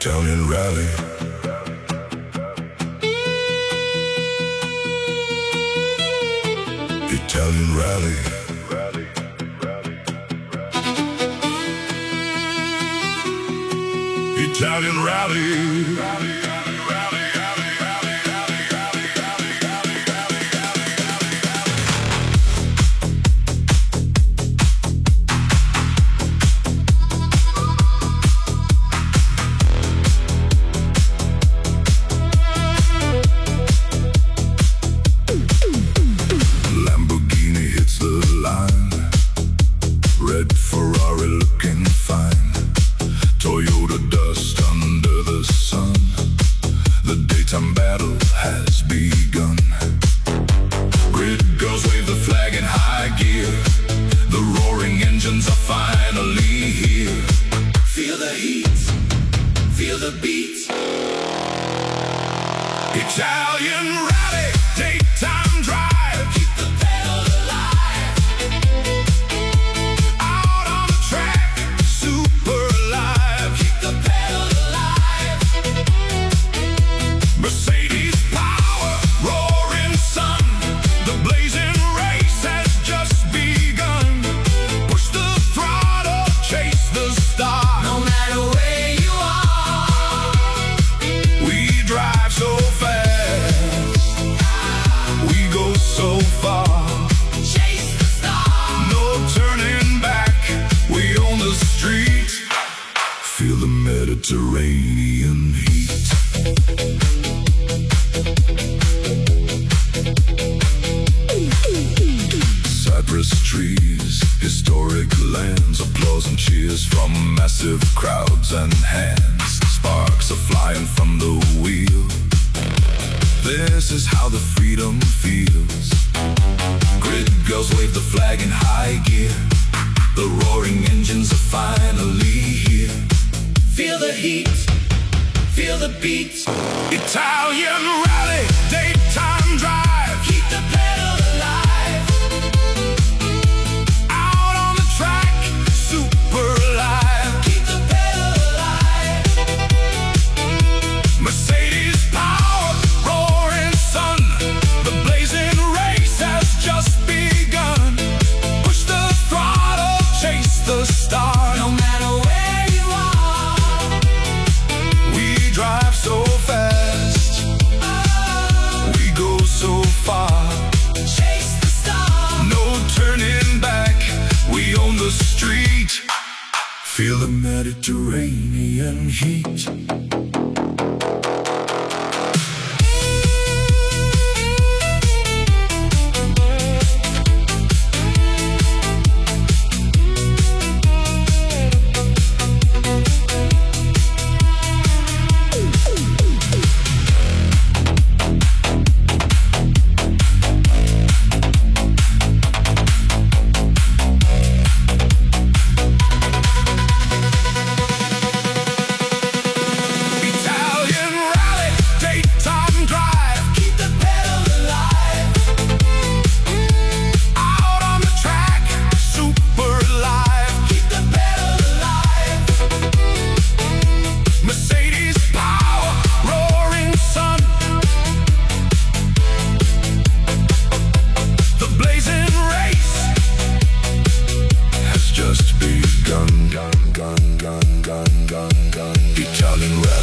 Italian rally. Italian rally. Italian rally. Red Ferrari looking fine, Toyota dust under the sun. The daytime battle has begun. Grid girls wave the flag in high gear. The roaring engines are finally here. Feel the heat, feel the beat. Italian rally, daytime drive. So far, chase the star. No turning back. We own the street. Feel the Mediterranean heat. Cypress trees, historic lands, applause and cheers from massive crowds and hands. Sparks are flying from the wheel. This is how the freedom feels. Grid girls wave the flag in high gear. The roaring engines are finally here. Feel the heat, feel the beat. Italian rally, daytime drive. Keep the pedal alive. Out on the track, super alive. Keep the pedal alive. Mercedes power, roaring sun. The blazing race has just begun. Push the throttle, chase the star. No matter where you are, we drive so fast. We go so far. Chase the star. No turning back. We own the street. Feel the Mediterranean heat. Italian rap.